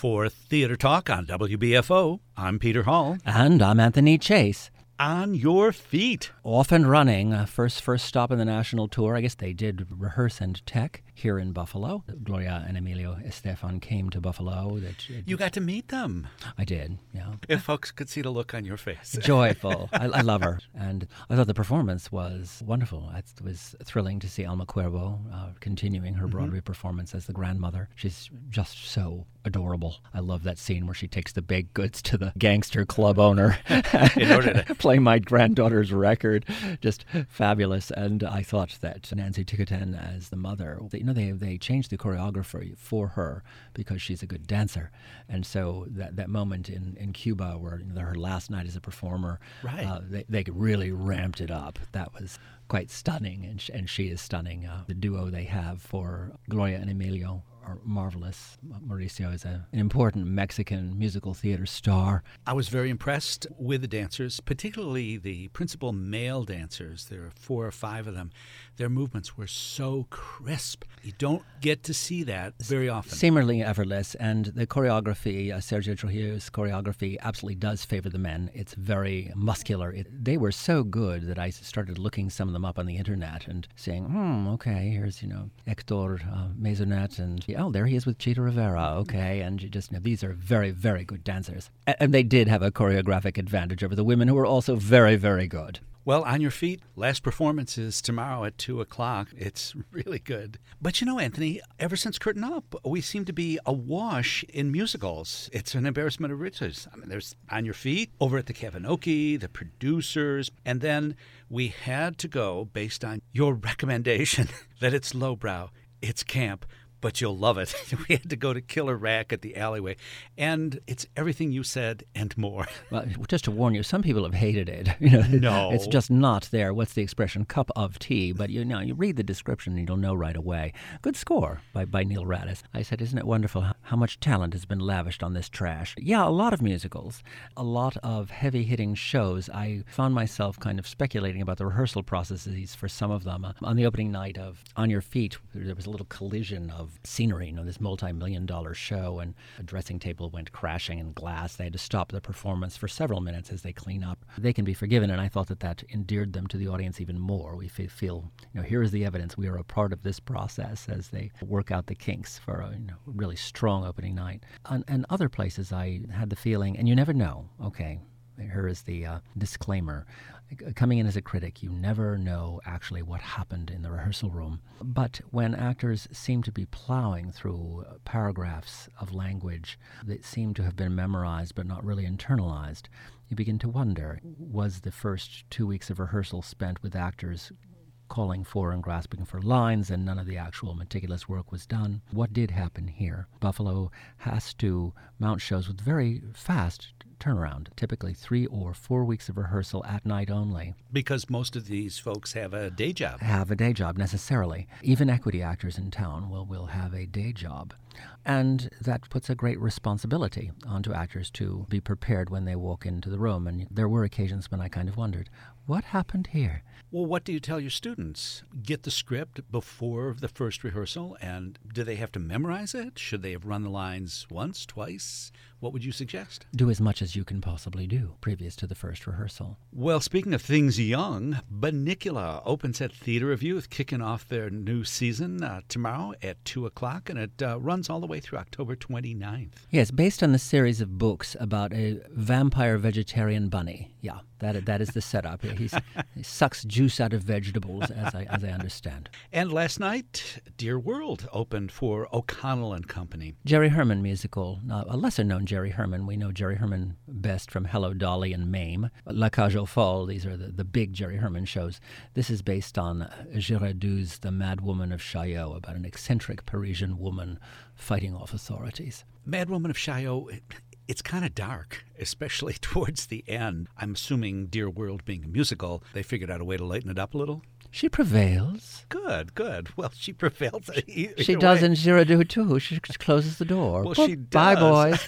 For Theater Talk on WBFO, I'm Peter Hall. And I'm Anthony Chase. On your feet. Off and running. First stop in the national tour. I guess they did rehearse and tech here in Buffalo. Gloria and Emilio Estefan came to Buffalo. You got to meet them. I did, yeah. If folks could see the look on your face. Joyful. I love her. And I thought the performance was wonderful. It was thrilling to see Alma Cuervo continuing her Broadway performance as the grandmother. She's just so adorable. I love that scene where she takes the baked goods to the gangster club owner in order to play my granddaughter's record. Just fabulous. And I thought that Nancy Ticotin as the mother, they changed the choreography for her because she's a good dancer. And so that moment in Cuba where her last night as a performer, right. They really ramped it up. That was quite stunning, and she is stunning. The duo they have for Gloria and Emilio are marvelous. Mauricio is an important Mexican musical theater star. I was very impressed with the dancers, particularly the principal male dancers. There are 4 or 5 of them. Their movements were so crisp. You don't get to see that very often. Seemingly effortless, and the choreography, Sergio Trujillo's choreography, absolutely does favor the men. It's very muscular. They were so good that I started looking some of them up on the internet and saying, okay, here's, Hector Maisonet, and there he is with Chita Rivera, okay, and these are very, very good dancers. And they did have a choreographic advantage over the women, who were also very, very good. Well, On Your Feet, last performance is tomorrow at 2 o'clock. It's really good. But Anthony, ever since Curtain Up, we seem to be awash in musicals. It's an embarrassment of riches. I mean, there's On Your Feet over at the Kavinoky, the producers, and then we had to go, based on your recommendation, that it's lowbrow, it's camp, but you'll love it. We had to go to Killer Rack at the Alleyway. And it's everything you said and more. Well, just to warn you, some people have hated it. No. It's just not there. What's the expression? Cup of tea. But you read the description and you'll know right away. Good score by Neil Radis. I said, isn't it wonderful how much talent has been lavished on this trash? Yeah, a lot of musicals, a lot of heavy-hitting shows. I found myself kind of speculating about the rehearsal processes for some of them. On the opening night of On Your Feet, there was a little collision of scenery, this multi-million-dollar show, and a dressing table went crashing in glass. They had to stop the performance for several minutes as they clean up. They can be forgiven, and I thought that endeared them to the audience even more. We feel, here is the evidence. We are a part of this process as they work out the kinks for a really strong opening night. And other places I had the feeling, and you never know, okay, here is the disclaimer. Coming in as a critic, you never know actually what happened in the rehearsal room. But when actors seem to be plowing through paragraphs of language that seem to have been memorized but not really internalized, you begin to wonder, was the first 2 weeks of rehearsal spent with actors calling for and grasping for lines, and none of the actual meticulous work was done? What did happen here? Buffalo has to mount shows with very fast turnaround, typically 3 or 4 weeks of rehearsal at night only. Because most of these folks have a day job. Have a day job, necessarily. Even equity actors in town will have a day job. And that puts a great responsibility onto actors to be prepared when they walk into the room. And there were occasions when I kind of wondered, what happened here? Well, what do you tell your students? Get the script before the first rehearsal, and do they have to memorize it? Should they have run the lines once, twice? What would you suggest? Do as much as you can possibly do previous to the first rehearsal. Well, speaking of things young, Bunnicula opens at Theater of Youth, kicking off their new season tomorrow at 2 o'clock, and it runs all the way through October 29th. Yes, based on the series of books about a vampire vegetarian bunny. Yeah, that is the setup. He sucks juice out of vegetables, as I understand. And last night, Dear World opened for O'Connell and Company. Jerry Herman musical, a lesser-known Jerry Herman. We know Jerry Herman best from Hello, Dolly and Mame. La Cage aux Folles, these are the big Jerry Herman shows. This is based on Girardot's The Mad Woman of Chaillot, about an eccentric Parisian woman fighting off authorities. Mad Woman of Chaillot, it's kind of dark, especially towards the end. I'm assuming Dear World being a musical, they figured out a way to lighten it up a little. She prevails. Good. Well, she prevails. She does in Girardot, too. She closes the door. Well, she does. Bye, boys.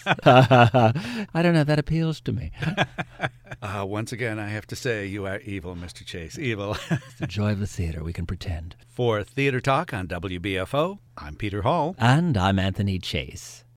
I don't know. That appeals to me. Once again, I have to say, you are evil, Mr. Chase. Evil. It's the joy of the theater. We can pretend. For Theater Talk on WBFO, I'm Peter Hall. And I'm Anthony Chase.